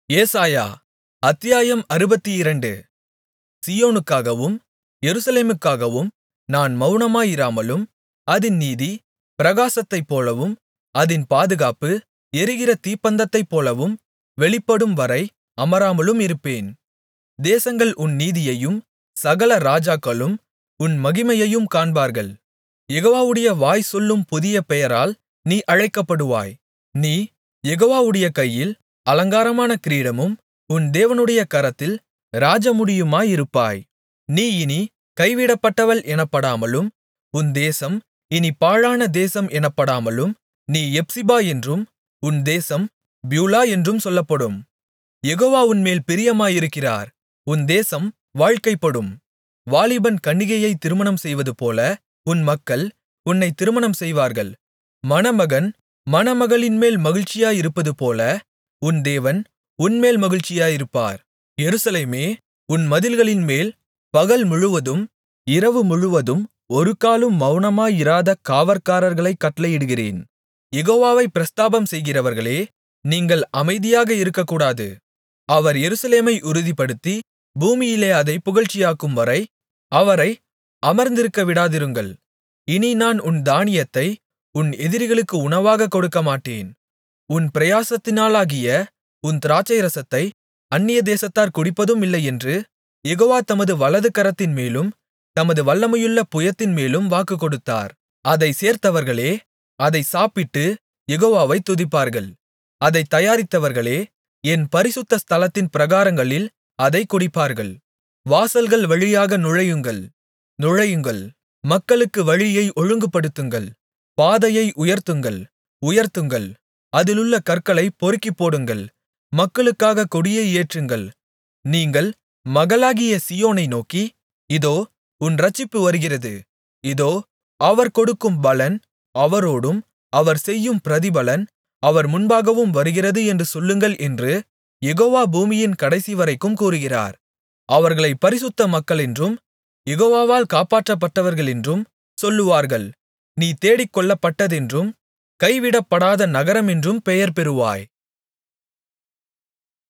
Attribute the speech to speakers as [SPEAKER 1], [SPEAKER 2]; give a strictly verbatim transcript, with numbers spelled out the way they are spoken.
[SPEAKER 1] ஏசாயா அத்தியாயம் அறுபத்திரண்டு. சீயோனுக்காகவும் எருசலேமுக்காகவும் நான் மவுனமாயிராமலும் அதின் நீதி பிரகாசத்தைப்போலவும் அதின் பாதுகாப்பு எரிகிற தீப்பந்தத்தைப்போலவும் வெளிப்படும்வரை அமராமலும் இருப்பேன். தேசங்கள் உன் நீதியையும் சகல ராஜாக்களும் உன் மகிமையையும் காண்பார்கள். யெகோவாவுடைய வாய் சொல்லும் புதிய பெயரால் நீ அழைக்கப்படுவாய். நீ யெகோவாவுடைய கையில் அலங்காரமான கிரீடமும் உன் தேவனுடைய கரத்தில் ராஜமுடியுமாயிருப்பாய். நீ இனிக் கைவிடப்பட்டவள் எனப்படாமலும் உன் தேசம் இனிப் பாழான தேசம் எனப்படாமலும் நீ எப்சிபா என்றும் உன் தேசம் பியூலா என்றும் சொல்லப்படும். யெகோவா உன்மேல் பிரியமாயிருக்கிறார், உன் தேசம் வாழ்க்கைப்படும். வாலிபன் கன்னிகையைத் திருமணம் செய்வதுபோல உன் மக்கள் உன்னைத் திருமணம் செய்வார்கள். மணமகன் மணமகளின்மேல் மகிழ்ச்சியாயிருப்பதுபோல உன் தேவன் உன்மேல் மகிழ்ச்சியாயிருப்பார். எருசலேமே, உன் மதில்களின்மேல் பகல் முழுவதும் இரவு முழுவதும் ஒருக்காலும் மவுனமாயிராத காவற்காரர்களைக் கட்டளையிடுகிறேன். யெகோவாவைப் பிரஸ்தாபம் செய்கிறவர்களே, நீங்கள் அமைதியாக இருக்கக்கூடாது. அவர் எருசலேமை உறுதிப்படுத்தி பூமியிலே அதைப் புகழ்ச்சியாக்கும்வரை அவரை அமர்ந்திருக்கவிடாதிருங்கள். இனி நான் உன் தானியத்தை உன் எதிரிகளுக்கு உணவாகக் கொடுக்கமாட்டேன். உன் பிரயாசத்தினாலாகிய உன் திராட்சைரசத்தை அந்நிய தேசத்தார் குடிப்பதுமில்லையென்று யெகோவா தமது வலது கரத்தின்மேலும் தமது வல்லமையுள்ள புயத்தின்மேலும் வாக்குக்கொடுத்தார். அதைச் சேர்த்தவர்களே, அதைச் சாப்பிட்டு யெகோவாவைத் துதிப்பார்கள். அதைத் தயாரித்தவர்களே, என் பரிசுத்த ஸ்தலத்தின் பிரகாரங்களில் அதைக் குடிப்பார்கள். வாசல்கள் வழியாக நுழையுங்கள், நுழையுங்கள். மக்களுக்கு வழியை ஒழுங்குபடுத்துங்கள். பாதையை உயர்த்துங்கள், உயர்த்துங்கள். அதிலுள்ள கற்களைப் பொறுக்கிப்போடுங்கள். மக்களுக்காகக் கொடியை ஏற்றுங்கள். நீங்கள் மகளாகிய சீயோனை நோக்கி, இதோ உன் இரட்சிப்பு வருகிறது. இதோ அவர் கொடுக்கும் பலன் அவரோடும் அவர் செய்யும் பிரதிபலன் அவர் முன்பாகவும் வருகிறது என்று சொல்லுங்கள் என்று யெகோவா பூமியின் கடைசிவரைக்கும் கூறுகிறார். அவர்களைப் பரிசுத்த மக்களென்றும் யெகோவாவால் காப்பாற்றப்பட்டவர்களென்றும் சொல்லுவார்கள். நீ தேடிக்கொள்ளப்பட்டதென்றும் கைவிடப்படாத நகரமென்றும் பெயர் பெறுவாய்.